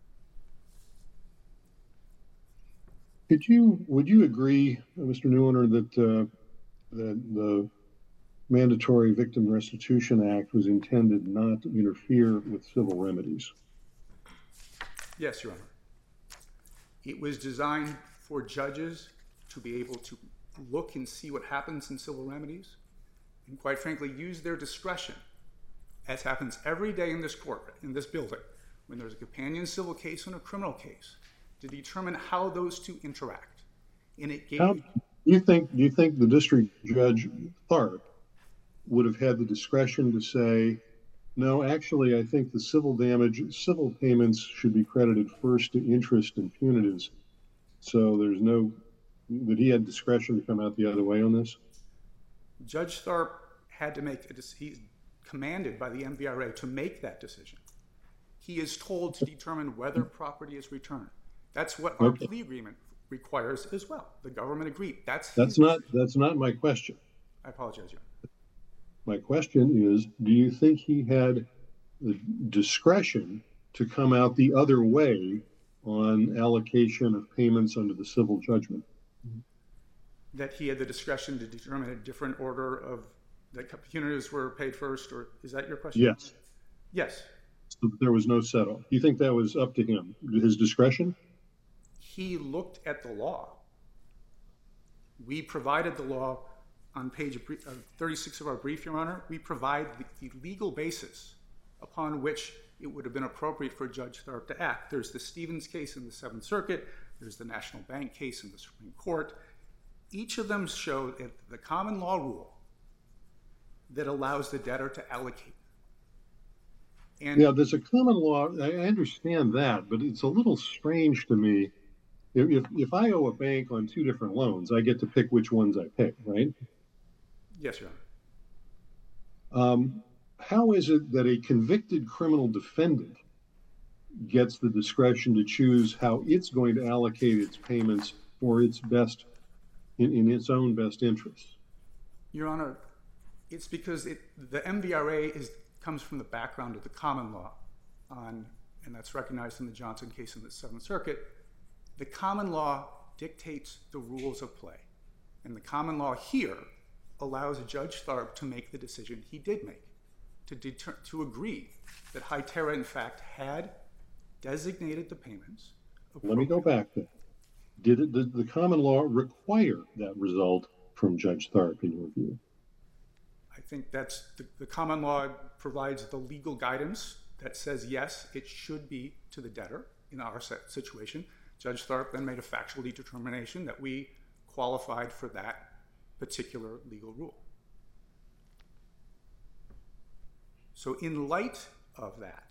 Could you, would you agree, Mister Neuwirth, that, uh, that the Mandatory Victim Restitution Act was intended not to interfere with civil remedies? Yes, Your Honor. It was designed for judges to be able to look and see what happens in civil remedies and, quite frankly, use their discretion, as happens every day in this court, in this building, when there's a companion civil case and a criminal case, to determine how those two interact. And it gave... How, do you think, do you think the district judge, Tharp, would have had the discretion to say, no, actually, I think the civil damage, civil payments should be credited first to interest and punitives. So there's no, that he had discretion to come out the other way on this? Judge Tharp had to make a decision. commanded by the M V R A to make that decision. He is told to determine whether property is returned. That's what our Okay. plea agreement requires as well. The government agreed. That's That's his not decision. that's not my question. I apologize, Your Honor. My question is, do you think he had the discretion to come out the other way on allocation of payments under the civil judgment? That he had the discretion to determine a different order of that punitives were paid first, or is that your question? Yes. Yes. So there was no settle. You think that was up to him, his discretion? He looked at the law. We provided the law on page thirty-six of our brief, Your Honor. We provide the, the legal basis upon which it would have been appropriate for Judge Tharp to act. There's the Stevens case in the Seventh Circuit. There's the National Bank case in the Supreme Court. Each of them show that the common law rule that allows the debtor to allocate. And Yeah, there's a common law. I understand that, but it's a little strange to me. If, if, if I owe a bank on two different loans, I get to pick which ones I pick, right? yes, Your Honor. Um, how is it that a convicted criminal defendant gets the discretion to choose how it's going to allocate its payments for its best, in, in its own best interests? Your Honor, it's because it, the M V R A is, comes from the background of the common law, on, and that's recognized in the Johnson case in the Seventh Circuit. The common law dictates the rules of play, and the common law here allows Judge Tharp to make the decision he did make, to, deter, to agree that Hytera, in fact, had designated the payments. Let me go back then. Did, it, did the common law require that result from Judge Tharp, in your view? I think that's the, the common law provides the legal guidance that says, yes, it should be to the debtor in our situation. Judge Tharp then made a factual determination that we qualified for that particular legal rule. So in light of that,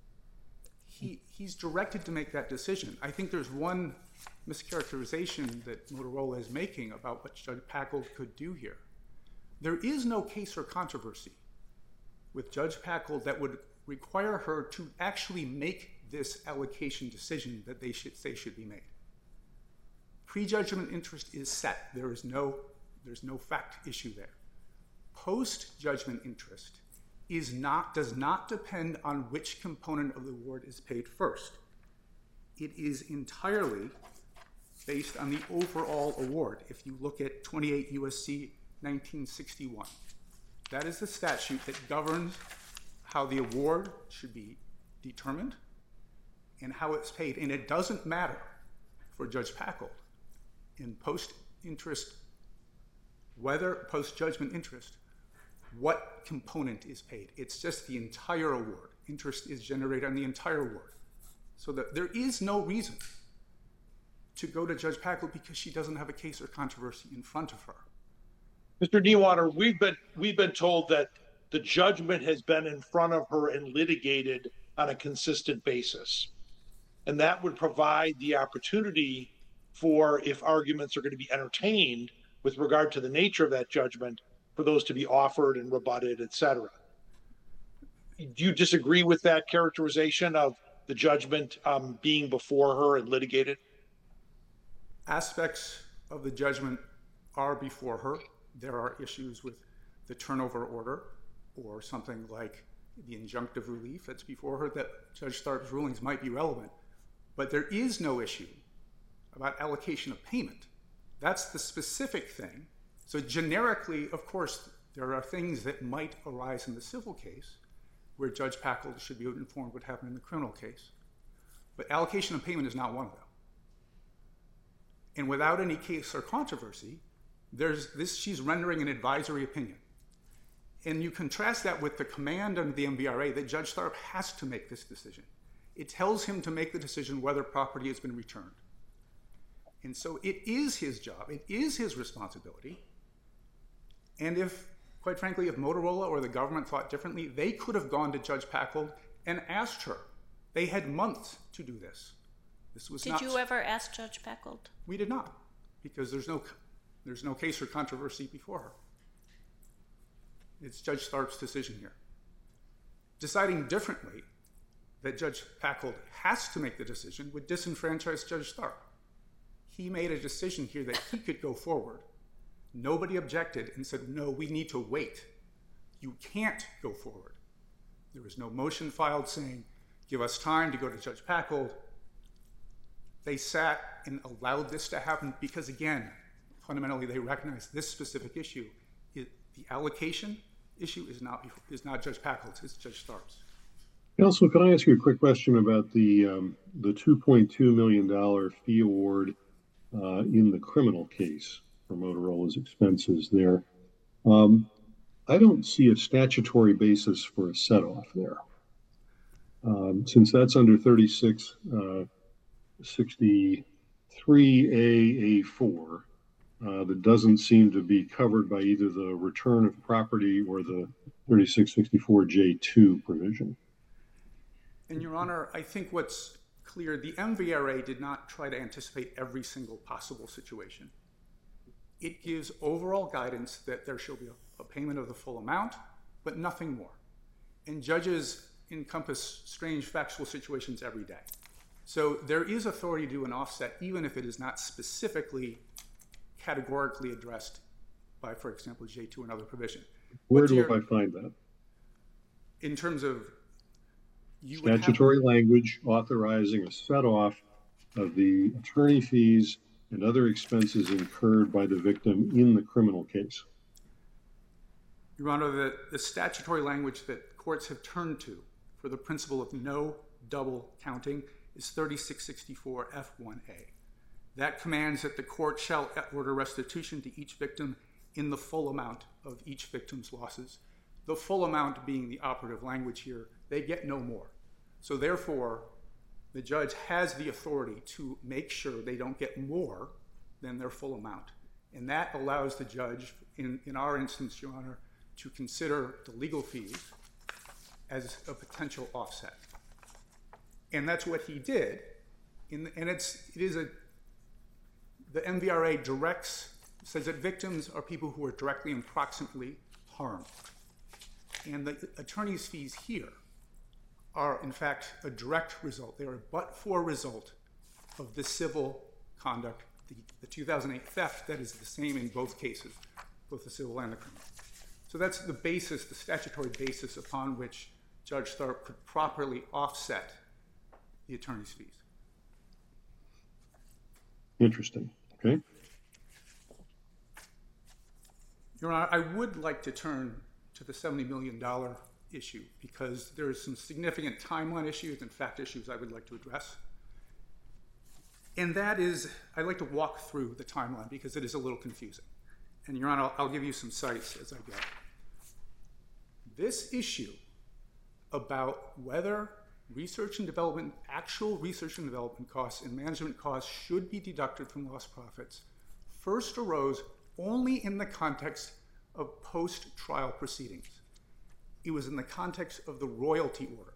he, he's directed to make that decision. I think there's one mischaracterization that Motorola is making about what Judge Packold could do here. There is no case or controversy with Judge Packold that would require her to actually make this allocation decision that they should say should be made. Prejudgment interest is set. There is no, there's no fact issue there. Post-judgment interest is not, does not depend on which component of the award is paid first. It is entirely based on the overall award. If you look at twenty-eight U S C nineteen sixty-one, that is the statute that governs how the award should be determined and how it's paid. And it doesn't matter for Judge Packold in post-interest, whether post-judgment interest, what component is paid. It's just the entire award. Interest is generated on the entire award. So that there is no reason to go to Judge Packold because she doesn't have a case or controversy in front of her. Mister Niewater, we've been we've been told that the judgment has been in front of her and litigated on a consistent basis. And that would provide the opportunity for, if arguments are going to be entertained with regard to the nature of that judgment, for those to be offered and rebutted, et cetera. Do you disagree with that characterization of the judgment um, being before her and litigated? Aspects of the judgment are before her. There are issues with the turnover order or something like the injunctive relief that's before her that Judge Tharp's rulings might be relevant. But there is no issue about allocation of payment. That's the specific thing. So generically, of course, there are things that might arise in the civil case where Judge Packold should be informed what happened in the criminal case. But allocation of payment is not one of them. And without any case or controversy, there's this, she's rendering an advisory opinion. And you contrast that with the command under the M V R A that Judge Tharp has to make this decision. It tells him to make the decision whether property has been returned. And so it is his job, it is his responsibility. And if, quite frankly, if Motorola or the government thought differently, they could have gone to Judge Packold and asked her. They had months to do this. This was Did not, you ever ask Judge Packold? We did not, because there's no, there's no case or controversy before her. It's Judge Tharp's decision here. Deciding differently, that Judge Packold has to make the decision, would disenfranchise Judge Tharp. He made a decision here that he could go forward. Nobody objected and said, no, we need to wait. You can't go forward. There was no motion filed saying, give us time to go to Judge Packold. They sat and allowed this to happen because, again, fundamentally they recognize this specific issue. It, the allocation issue is not, is not Judge Packold's, it's Judge Tharp's. Counsel, can I ask you a quick question about the um, the two point two million dollars fee award uh, in the criminal case for Motorola's expenses there? Um, I don't see a statutory basis for a set-off there. Um, since that's under thirty-six sixty-three A A four, uh, that doesn't seem to be covered by either the return of property or the thirty-six sixty-four J two provision. And Your Honor, I think what's clear, the M V R A did not try to anticipate every single possible situation. It gives overall guidance that there shall be a, a payment of the full amount, but nothing more. And judges encompass strange factual situations every day. So there is authority to do an offset, even if it is not specifically categorically addressed by, for example, J two or another provision. Where What's do your, I find that? In terms of you statutory have, language authorizing a set-off of the attorney fees and other expenses incurred by the victim in the criminal case. Your Honor, the, the statutory language that courts have turned to for the principle of no double counting is thirty-six sixty-four F one A. That commands that the court shall order restitution to each victim in the full amount of each victim's losses. The full amount being the operative language here, they get no more. So therefore, the judge has the authority to make sure they don't get more than their full amount. And that allows the judge, in, in our instance, Your Honor, to consider the legal fees as a potential offset. And that's what he did. In, and it's, it is a, the M V R A directs, says that victims are people who are directly and proximately harmed. And the attorney's fees here are, in fact, a direct result. They are a but-for result of the civil conduct, the, the two thousand eight theft that is the same in both cases, both the civil and the criminal. So that's the basis, the statutory basis upon which Judge Tharp could properly offset the attorney's fees. Interesting. Okay. Your Honor, I would like to turn to the seventy million dollars issue because there are some significant timeline issues and fact issues I would like to address. And that is, I'd like to walk through the timeline because it is a little confusing. And Your Honor, I'll, I'll give you some cites as I go. This issue about whether research and development, actual research and development costs and management costs should be deducted from lost profits first arose only in the context of post-trial proceedings. It was in the context of the royalty order.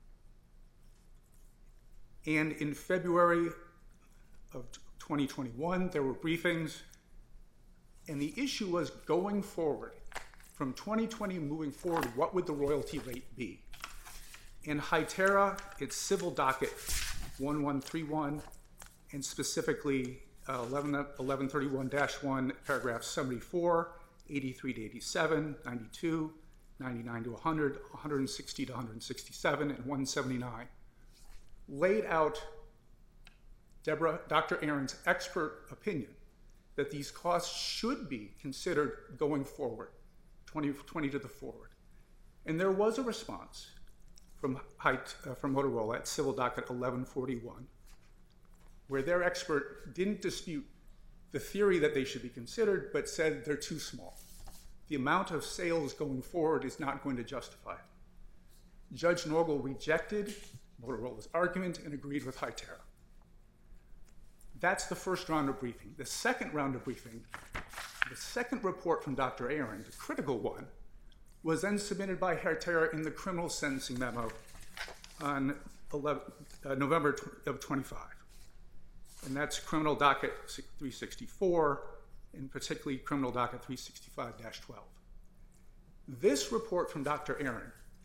And in February of twenty twenty-one, there were briefings, and the issue was going forward. From twenty twenty moving forward, what would the royalty rate be? In HITERA, it's civil docket one one three one, and specifically uh, eleven thirty-one dash one, paragraph seventy-four, eighty-three to eighty-seven, ninety-two, ninety-nine to one hundred, one sixty to one sixty-seven, and one seventy-nine, laid out Deborah, Doctor Aaron's expert opinion that these costs should be considered going forward, twenty, twenty to the forward. And there was a response from, uh, from Motorola at civil docket eleven forty-one, where their expert didn't dispute the theory that they should be considered, but said they're too small. The amount of sales going forward is not going to justify it. Judge Norgal rejected Motorola's argument and agreed with HITERA. That's the first round of briefing. The second round of briefing, the second report from Doctor Aaron, the critical one, was then submitted by HITERA in the criminal sentencing memo on eleven, uh, November of twenty-five. And that's criminal docket three sixty-four, and particularly criminal docket three sixty-five dash twelve. This report from Doctor Aaron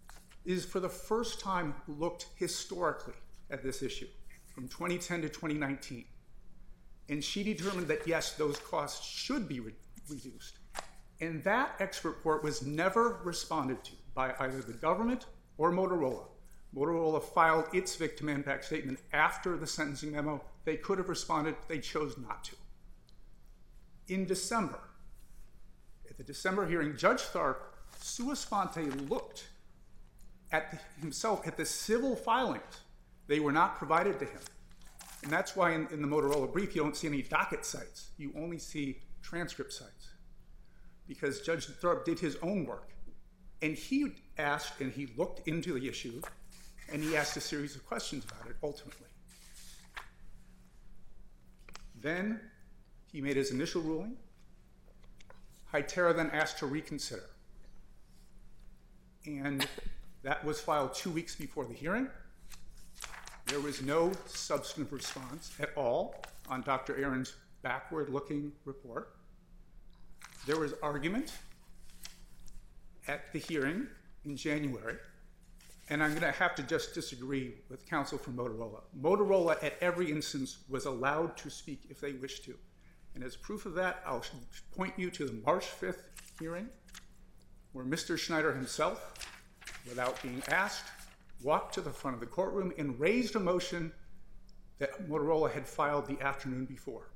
is for the first time looked historically at this issue from twenty ten to twenty nineteen. And she determined that, yes, those costs should be re- reduced. And that expert report was never responded to by either the government or Motorola. Motorola filed its victim impact statement after the sentencing memo. They could have responded, they chose not to. In December, at the December hearing, Judge Tharp, sua sponte, looked at the, himself at the civil filings. They were not provided to him. And that's why in, in the Motorola brief, you don't see any docket sites. You only see transcript sites. Because Judge Tharp did his own work. And he asked, and he looked into the issue, and he asked a series of questions about it, ultimately. Then he made his initial ruling. Hytera then asked to reconsider. And that was filed two weeks before the hearing. There was no substantive response at all on Doctor Aaron's backward-looking report. There was argument at the hearing in January, and I'm going to have to just disagree with counsel from Motorola. Motorola, at every instance, was allowed to speak if they wished to. And as proof of that, I'll point you to the March fifth hearing, where Mister Schneider himself, without being asked, walked to the front of the courtroom and raised a motion that Motorola had filed the afternoon before.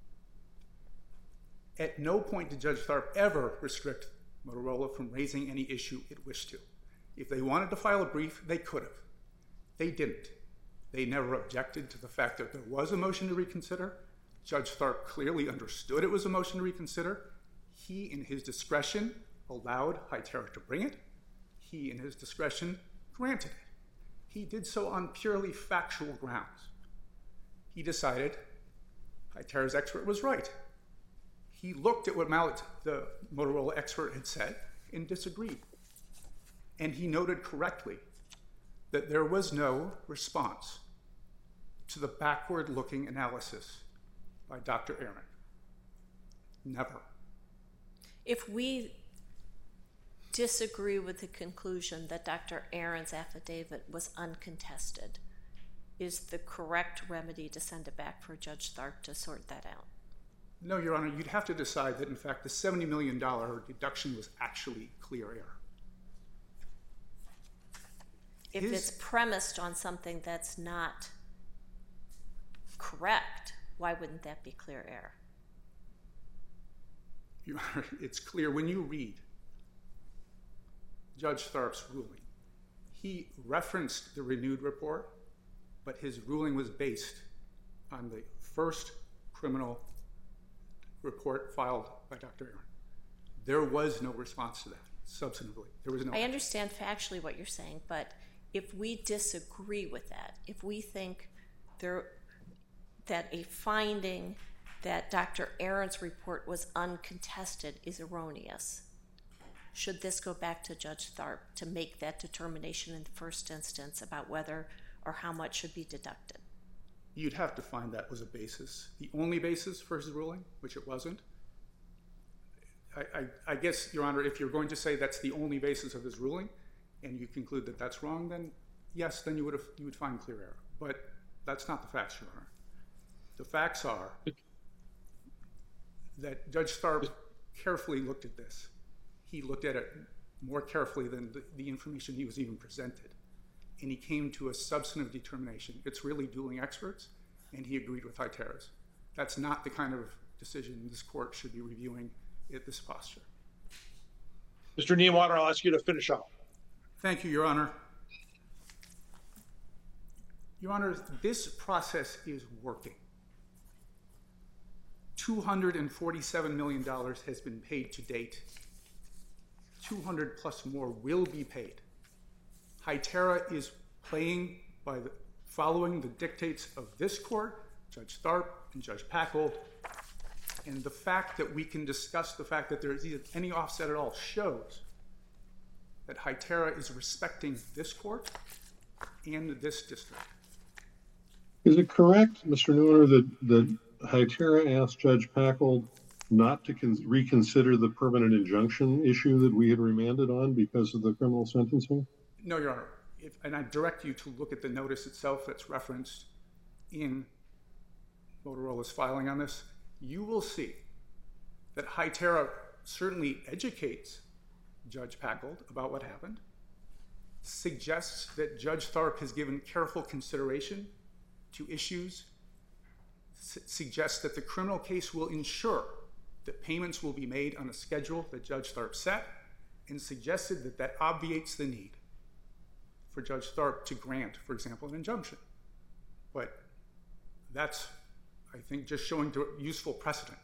At no point did Judge Tharp ever restrict Motorola from raising any issue it wished to. If they wanted to file a brief, they could have. They didn't. They never objected to the fact that there was a motion to reconsider. Judge Tharp clearly understood it was a motion to reconsider. He, in his discretion, allowed Hytera to bring it. He, in his discretion, granted it. He did so on purely factual grounds. He decided Hytera's expert was right. He looked at what Mallet, the Motorola expert, had said and disagreed. And he noted correctly that there was no response to the backward-looking analysis by Doctor Aaron. Never. If we disagree with the conclusion that Doctor Aaron's affidavit was uncontested, is the correct remedy to send it back for Judge Tharp to sort that out? No, Your Honor, you'd have to decide that, in fact, the seventy million dollars deduction was actually clear error. If His... it's premised on something that's not correct, why wouldn't that be clear error? Your Honor, it's clear when you read Judge Tharp's ruling. He referenced the renewed report, but his ruling was based on the first criminal report filed by Doctor Aaron. There was no response to that, substantively. There was no. I understand factually what you're saying, but if we disagree with that, if we think there that a finding that Doctor Aaron's report was uncontested is erroneous, should this go back to Judge Tharp to make that determination in the first instance about whether or how much should be deducted? You'd have to find that was a basis. The only basis for his ruling, which it wasn't. I, I, I guess, Your Honor, if you're going to say that's the only basis of his ruling, and you conclude that that's wrong, then yes, then you would have, you would find clear error. But that's not the facts, Your Honor. The facts are that Judge Tharp carefully looked at this. He looked at it more carefully than the, the information he was even presented. And he came to a substantive determination. It's really dueling experts, and he agreed with Hytera's. That's not the kind of decision this court should be reviewing at this posture. Mister Niewater, I'll ask you to finish up. Thank you, Your Honor. Your Honor, this process is working. two hundred forty-seven million dollars has been paid to date. two hundred plus more will be paid. Hytera is playing by the, following the dictates of this court, Judge Tharp and Judge Packold, and the fact that we can discuss the fact that there is any offset at all shows that Hytera is respecting this court and this district. Is it correct, Mister Neuer, that, that Hytera asked Judge Packold not to con- reconsider the permanent injunction issue that we had remanded on because of the criminal sentencing? No, Your Honor. If, and I direct you to look at the notice itself that's referenced in Motorola's filing on this. You will see that Hytera certainly educates Judge Packold about what happened, suggests that Judge Tharp has given careful consideration to issues, su- suggests that the criminal case will ensure that payments will be made on a schedule that Judge Tharp set, and suggested that that obviates the need for Judge Tharp to grant, for example, an injunction. But that's, I think, just showing useful precedent.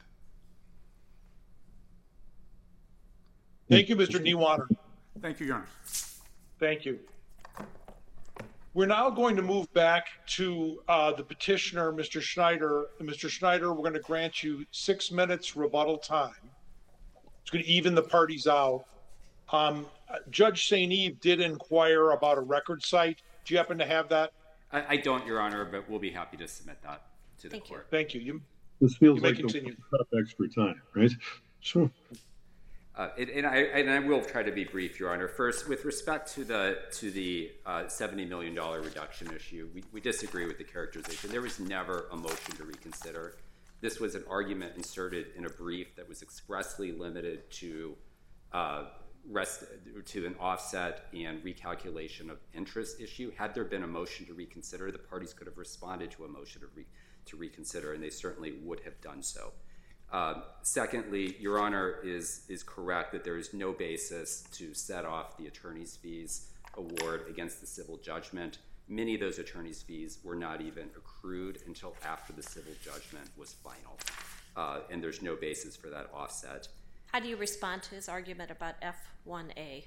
Thank you, Mister Niewater. Thank you, Your Honor. Thank you. We're now going to move back to uh, the petitioner, Mister Schneider. And Mister Schneider, we're going to grant you six minutes rebuttal time. It's going to even the parties out. Um, Judge Saint Eve did inquire about a record site. Do you happen to have that? I, I don't, Your Honor, but we'll be happy to submit that to the Thank court. You. Thank you. You, this feels you may like continue. the extra time, right? Sure. Uh, and, and, I, and I will try to be brief, Your Honor. First, with respect to the to the uh, seventy million dollars reduction issue, we, we disagree with the characterization. There was never a motion to reconsider. This was an argument inserted in a brief that was expressly limited to uh, rest, to an offset and recalculation of interest issue. Had there been a motion to reconsider, the parties could have responded to a motion to, re, to reconsider, and they certainly would have done so. Uh, secondly, Your Honor is is correct that there is no basis to set off the attorney's fees award against the civil judgment. Many of those attorney's fees were not even accrued until after the civil judgment was final, uh, and there's no basis for that offset. How do you respond to his argument about F one A?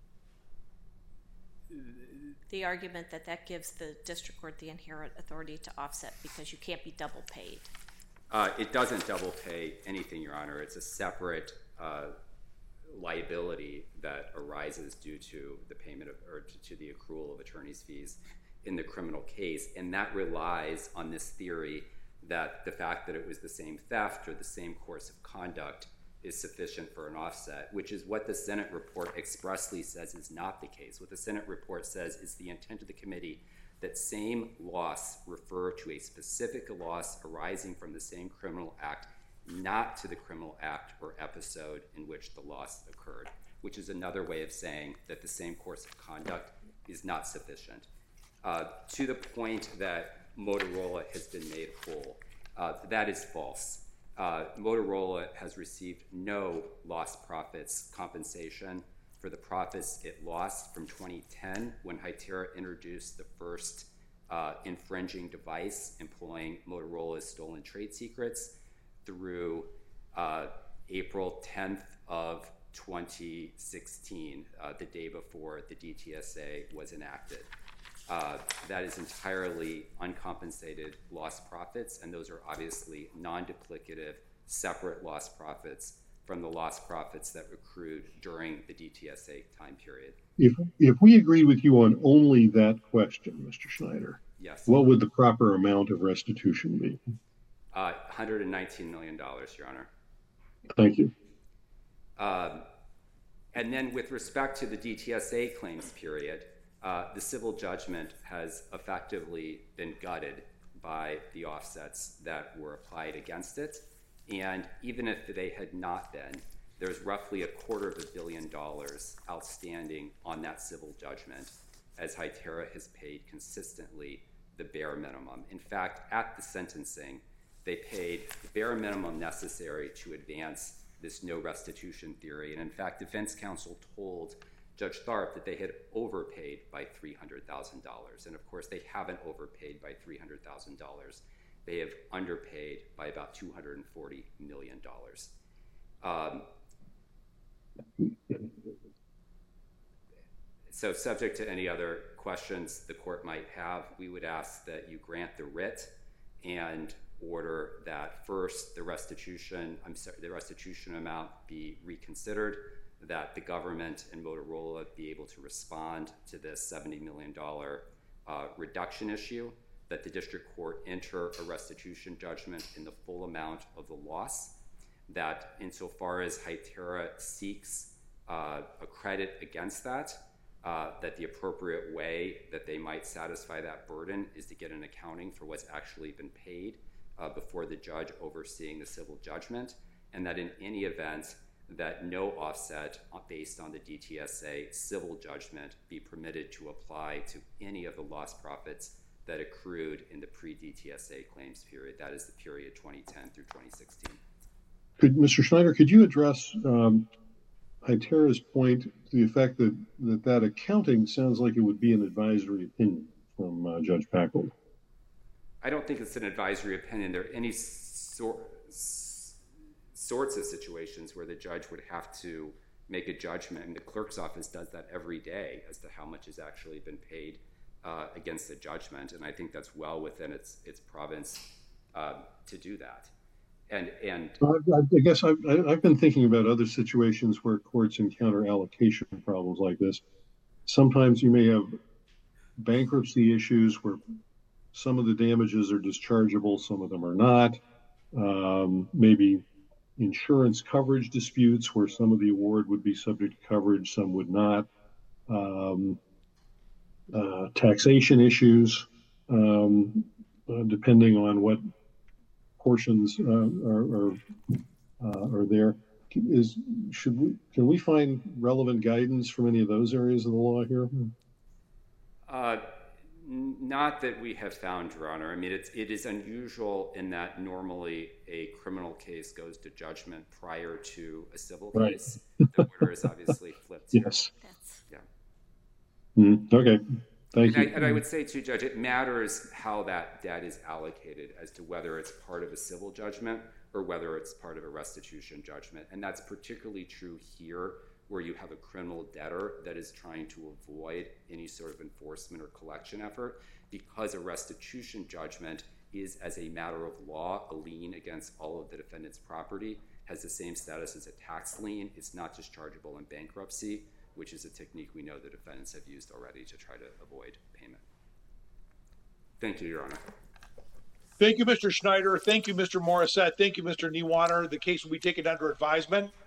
The argument that that gives the district court the inherent authority to offset because you can't be double paid. Uh, it doesn't double pay anything, Your Honor. It's a separate uh, liability that arises due to the payment of, or to, to the accrual of attorney's fees in the criminal case, and that relies on this theory that the fact that it was the same theft or the same course of conduct is sufficient for an offset, which is what the Senate report expressly says is not the case. What the Senate report says is the intent of the committee that same loss refer to a specific loss arising from the same criminal act, not to the criminal act or episode in which the loss occurred, which is another way of saying that the same course of conduct is not sufficient. Uh, to the point that Motorola has been made whole, uh, that is false. Uh, Motorola has received no lost profits compensation for the profits it lost from twenty ten when Hytera introduced the first uh, infringing device employing Motorola's stolen trade secrets through uh, April tenth of twenty sixteen, uh, the day before the D T S A was enacted. Uh, that is entirely uncompensated lost profits, and those are obviously non-duplicative, separate lost profits from the lost profits that accrued during the D T S A time period. If if we agree with you on only that question, Mister Schneider, yes, what would the proper amount of restitution be? Uh, one hundred nineteen million dollars, Your Honor. Thank you. Um, and then with respect to the D T S A claims period, uh, the civil judgment has effectively been gutted by the offsets that were applied against it. And even if they had not been, there's roughly a quarter of a billion dollars outstanding on that civil judgment, as Hytera has paid consistently the bare minimum. In fact, at the sentencing, they paid the bare minimum necessary to advance this no restitution theory. And in fact, defense counsel told Judge Tharp that they had overpaid by three hundred thousand dollars. And of course, they haven't overpaid by three hundred thousand dollars. They have underpaid by about two hundred forty million dollars. Um, so subject to any other questions the court might have, we would ask that you grant the writ and order that first the restitution, I'm sorry, the restitution amount be reconsidered, that the government and Motorola be able to respond to this seventy million dollars uh, reduction issue, that the district court enter a restitution judgment in the full amount of the loss, that insofar as Hytera seeks uh, a credit against that, uh, that the appropriate way that they might satisfy that burden is to get an accounting for what's actually been paid uh, before the judge overseeing the civil judgment, and that in any event that no offset based on the D T S A civil judgment be permitted to apply to any of the lost profits that accrued in the pre-D T S A claims period. That is the period twenty ten through twenty sixteen. Could, Mister Schneider, could you address um, Itera's point to the effect that, that that accounting sounds like it would be an advisory opinion from uh, Judge Packold? I don't think it's an advisory opinion. There are any sor- sorts of situations where the judge would have to make a judgment, and the clerk's office does that every day as to how much has actually been paid uh, against the judgment, and I think that's well within its its province uh, to do that. And and I, I guess I've, I've been thinking about other situations where courts encounter allocation problems like this. Sometimes you may have bankruptcy issues where some of the damages are dischargeable, some of them are not. Um, maybe insurance coverage disputes where some of the award would be subject to coverage, some would not. Um, uh, taxation issues, um, uh, depending on what portions uh, are are, uh, are there. Is should we can we find relevant guidance from any of those areas of the law here? Uh, n- not that we have found, Your Honor. I mean, it's it is unusual in that normally a criminal case goes to judgment prior to a civil Right. case. The order is obviously flipped here. Yes. That's Yeah. Mm, okay. Thank And I, you. and I would say, too, Judge, it matters how that debt is allocated as to whether it's part of a civil judgment or whether it's part of a restitution judgment. And that's particularly true here, where you have a criminal debtor that is trying to avoid any sort of enforcement or collection effort, because a restitution judgment is, as a matter of law, a lien against all of the defendant's property, has the same status as a tax lien. It's not dischargeable in bankruptcy, which is a technique we know the defendants have used already to try to avoid payment. Thank you, Your Honor. Thank you, Mister Schneider. Thank you, Mister Morissette. Thank you, Mister Niewaner. The case will be taken under advisement.